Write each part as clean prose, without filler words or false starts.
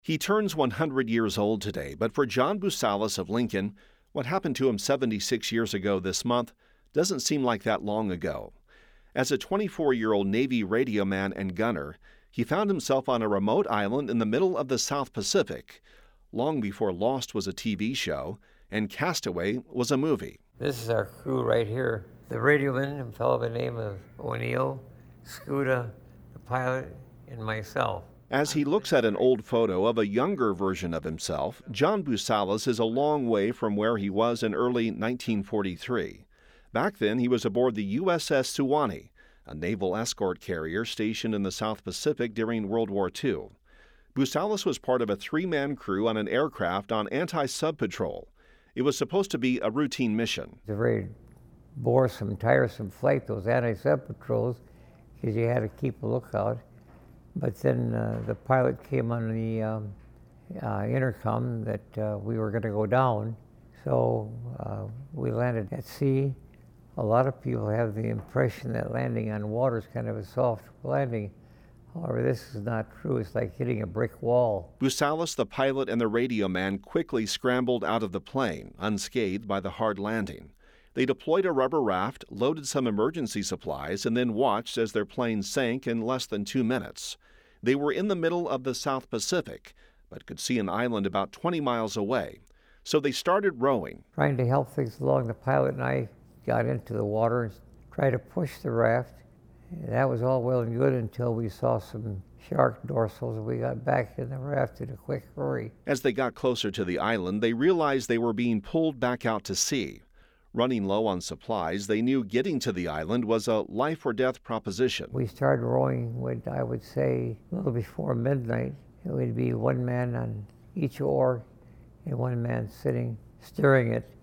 He turns 100 years old today, but for John Busalis of Lincoln, what happened to him 76 years ago this month doesn't seem like that long ago. As a 24-year-old Navy radioman and gunner, he found himself on a remote island in the middle of the South Pacific, long before Lost was a TV show and Castaway was a movie. This is our crew right here. The radioman, a fellow by the name of O'Neill, Scuda, the pilot, and myself. As he looks at an old photo of a younger version of himself, John Busalis is a long way from where he was in early 1943. Back then, he was aboard the USS Suwannee, a naval escort carrier stationed in the South Pacific during World War II. Busalis was part of a three-man crew on an aircraft on anti-sub patrol. It was supposed to be a routine mission. It's a very boresome, tiresome flight, those anti-sub patrols, because you had to keep a lookout. But then the pilot came on the intercom that we were going to go down. So we landed at sea. A lot of people have the impression that landing on water is kind of a soft landing. However, this is not true. It's like hitting a brick wall. Busalis, the pilot, and the radio man quickly scrambled out of the plane, unscathed by the hard landing. They deployed a rubber raft, loaded some emergency supplies, and then watched as their plane sank in less than 2 minutes. They were in the middle of the South Pacific, but could see an island about 20 miles away. So they started rowing. Trying to help things along, the pilot and I got into the water and tried to push the raft. That was all well and good until we saw some shark dorsals and we got back in the raft in a quick hurry. As they got closer to the island, they realized they were being pulled back out to sea. Running low on supplies, they knew getting to the island was a life-or-death proposition. We started rowing, I would say, a little before midnight. It would be one man on each oar and one man sitting, steering it.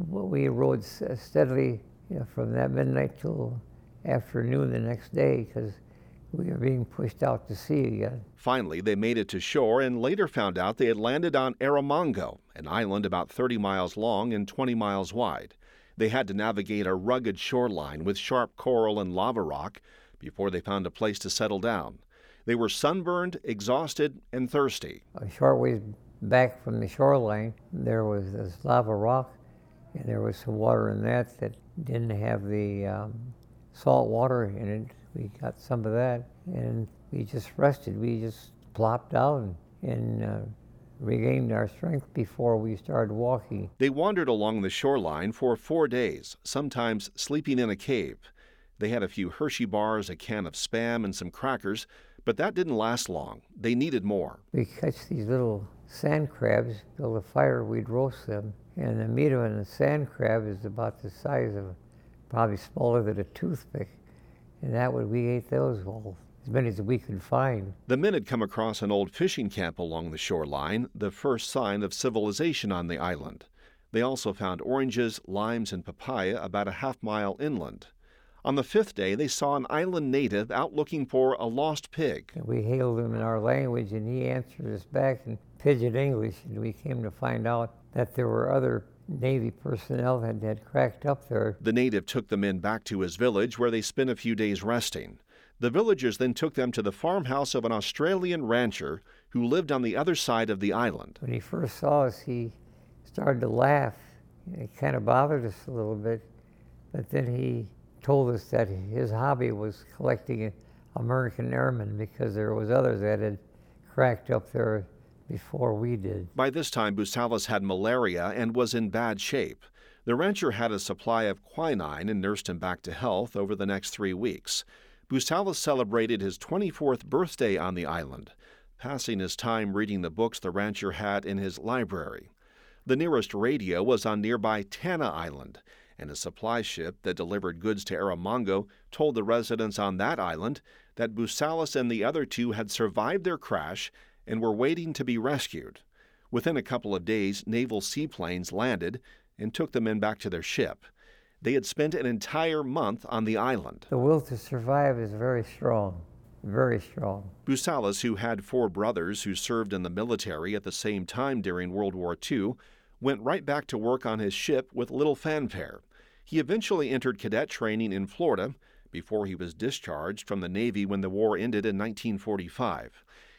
We rowed steadily from that midnight till afternoon the next day because we were being pushed out to sea again. Finally, they made it to shore and later found out they had landed on Erromango, an island about 30 miles long and 20 miles wide. They had to navigate a rugged shoreline with sharp coral and lava rock before they found a place to settle down. They were sunburned, exhausted, and thirsty. A short ways back from the shoreline, there was this lava rock, and there was some water in that didn't have the salt water in it. We got some of that, and we just rested. We just plopped down and regained our strength before we started walking. They wandered along the shoreline for 4 days, sometimes sleeping in a cave. They had a few Hershey bars, a can of Spam, and some crackers, but that didn't last long. They needed more. We catch these little sand crabs, build a fire, we'd roast them, and the meat of a sand crab is about the size of, probably smaller than a toothpick, and we ate those all. As many as we could find. The men had come across an old fishing camp along the shoreline, the first sign of civilization on the island. They also found oranges, limes, and papaya about a half-mile inland. On the 5th day, they saw an island native out looking for a lost pig. We hailed him in our language, and he answered us back in pidgin English, and we came to find out that there were other Navy personnel that had cracked up there. The native took the men back to his village, where they spent a few days resting. The villagers then took them to the farmhouse of an Australian rancher who lived on the other side of the island. When he first saw us, he started to laugh. It kind of bothered us a little bit, but then he told us that his hobby was collecting American airmen because there was others that had cracked up there before we did. By this time, Busalis had malaria and was in bad shape. The rancher had a supply of quinine and nursed him back to health over the next 3 weeks. Busalis celebrated his 24th birthday on the island, passing his time reading the books the rancher had in his library. The nearest radio was on nearby Tanna Island, and a supply ship that delivered goods to Erromango told the residents on that island that Busalis and the other two had survived their crash and were waiting to be rescued. Within a couple of days, naval seaplanes landed and took the men back to their ship. They had spent an entire month on the island. The will to survive is very strong, very strong. Busalis, who had 4 brothers who served in the military at the same time during World War II, went right back to work on his ship with little fanfare. He eventually entered cadet training in Florida before he was discharged from the Navy when the war ended in 1945.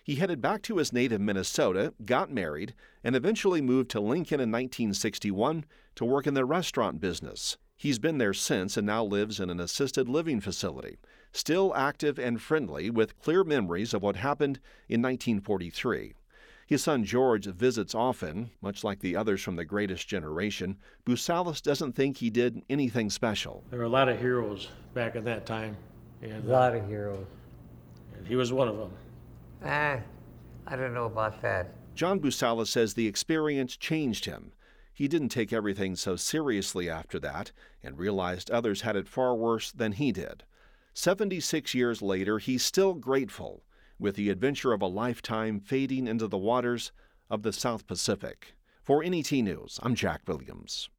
He headed back to his native Minnesota, got married, and eventually moved to Lincoln in 1961 to work in the restaurant business. He's been there since and now lives in an assisted living facility, still active and friendly with clear memories of what happened in 1943. His son George visits often. Much like the others from the Greatest Generation, Boosalis doesn't think he did anything special. There were a lot of heroes back in that time. And, A lot of heroes. and he was one of them. I don't know about that. John Boosalis says the experience changed him. He didn't take everything so seriously after that and realized others had it far worse than he did. 76 years later, he's still grateful, with the adventure of a lifetime fading into the waters of the South Pacific. For NET News, I'm Jack Williams.